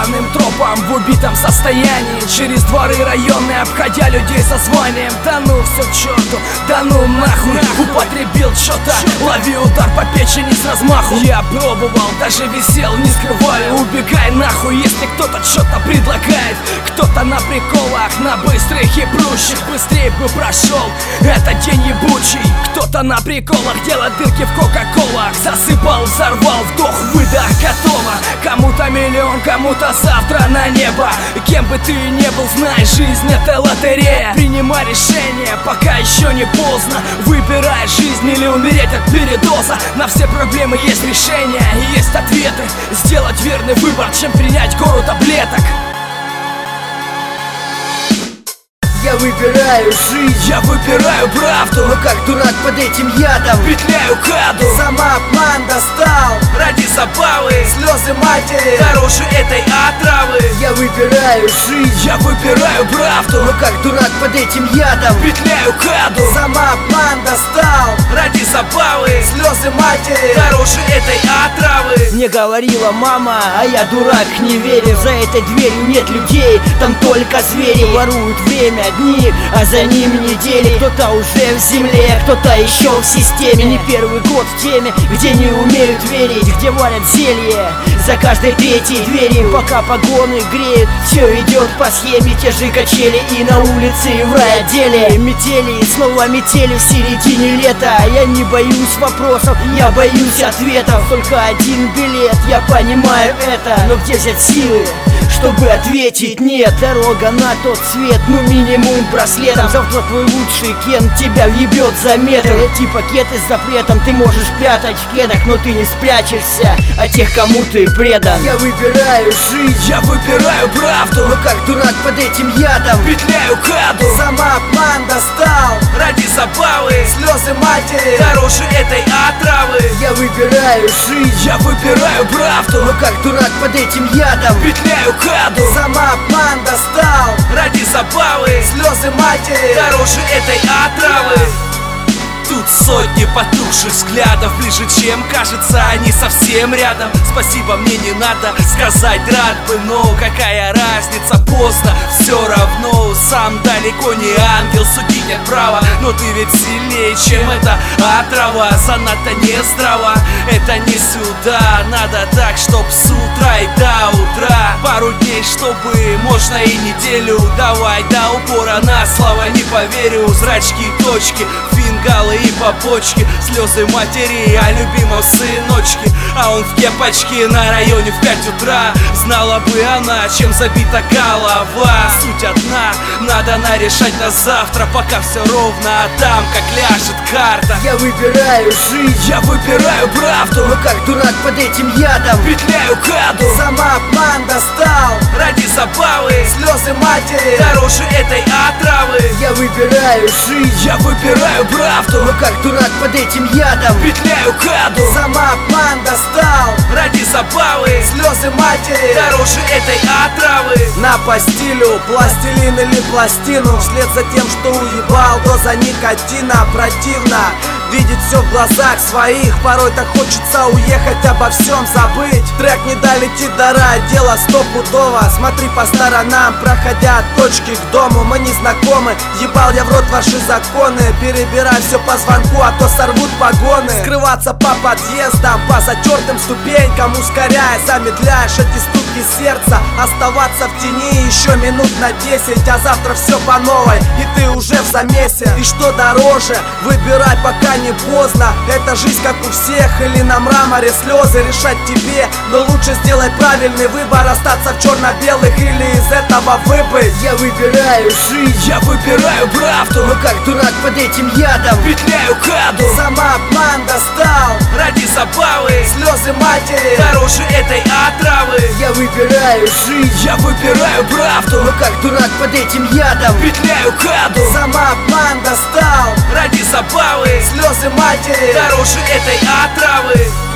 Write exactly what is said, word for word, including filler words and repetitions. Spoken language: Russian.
запутанным тропам в убитом состоянии, через дворы районы, обходя людей со званием. Да ну все к черту, да ну нахуй, употребил что-то, лови удар по печени с размаху. Я пробовал, даже висел, не скрываю, убегай нахуй, если кто-то что-то предлагает. Кто-то на приколах, на быстрых и прущих, быстрее бы прошел этот день ебучий. Кто-то на приколах делает дырки в кока-колах, засыпал, взорвал, вдох, выдох, готово. Кому-то миллион, кому-то завтра на небо. Кем бы ты ни был, знай, жизнь это лотерея. Принимай решение, пока еще не поздно. Выбирай жизнь или умереть от передоза. На все проблемы есть решения и есть ответы. Сделать верный выбор, чем принять гору таблеток. Я выбираю жизнь, я выбираю правду, но как дурак под этим ядом петляю каду. Самообман достал ради забавы, слезы матери дороже этой отравы. Я выбираю жизнь, я выбираю правду, но как дурак под этим ядом петляю каду. Самообман достал ради забавы, слезы матери дороже этой отравы. Мне говорила мама, а я дурак, не верил. За этой дверью нет людей, там только звери. Воруют время дни, а за ними недели. Кто-то уже в земле, кто-то еще в системе. Не первый год в теме, где не умеют верить, где варят зелье за каждой третьей двери. Пока погоны греют, все идет по схеме. Те же качели и на улице, и в райотделе. Метели, и снова метели в середине лета. Я не боюсь вопросов, я боюсь ответов. Только один билет, я понимаю это. Но где взять силы, чтобы ответить нет? Дорога на тот свет, ну минимум браслетом. Завтра твой лучший Кен тебя въебет за метр. Эти пакеты с запретом ты можешь прятать в кедах, но ты не спрячешься от тех, кому ты предан. Я выбираю жизнь, я выбираю правду, но как дурак под этим ядом петляю каду. Самообман достал ради забавы, слезы матери дороже этой отравы. Я выбираю жизнь, я выбираю правду, но как дурак под этим ядом петляю каду. Самообман достал ради забавы, слезы матери дороже этой отравы. Тут сотни потухших взглядов, ближе чем кажется, они совсем рядом. Спасибо, мне не надо сказать, рад бы, но какая разница, поздно, все равно. Сам далеко не ангел, судить нет права, но ты ведь сильнее, чем эта отрава. Занадто не здраво, это не сюда, надо так, чтоб с утра и до утра. Пару дней, чтобы можно и неделю. Давай до упора, на слово не поверю. Зрачки, точки, фингалы и побочки, слезы матери о любимом сыночке. А он в кепочке на районе в пять утра. Знала бы она, чем забита голова. Суть одна, надо нарешать на завтра, пока все ровно, а там как ляжет карта. Я выбираю жизнь, я выбираю правду, но как дурак под этим ядом петляю каду. Самообман достал ради забавы, слезы матери дороже этой отравы. Я выбираю жизнь, я выбираю правду, но как дурак под этим ядом петляю каду. Самообман достал ради забавы, слезы матери дороже этой отравы. На постелю пластилин или пластину, вслед за тем, что уебал, доза никотина. Противно видеть все в глазах своих, порой так хочется уехать, обо всем забыть. Трек не долетит до рая, дело стопудово. Смотри по сторонам, проходя от точки к дому. Мы не знакомы, ебал я в рот ваши законы. Перебирай все по звонку, а то сорвут погоны. Скрываться по подъездам, по затертым ступенькам, ускоряя, замедляешь эти стуки сердца. Оставаться в тени еще минут на десять, а завтра все по новой, и ты уже в замесе. И что дороже, выбирай, пока не поздно. Это жизнь как у всех, или на мраморе слезы, решать тебе. Но лучше сделай правильный выбор, остаться в черно-белых или из этого выбыть. Я выбираю жизнь, я выбираю правду, но как дурак под этим ядом петляю каду. Самообман достал ради забавы, слезы матери дороже этой отравы. Я выбираю жизнь, я выбираю правду, но как дурак под этим ядом петляю каду. Самообман достал ради забавы, слезы матери дороже этой отравы.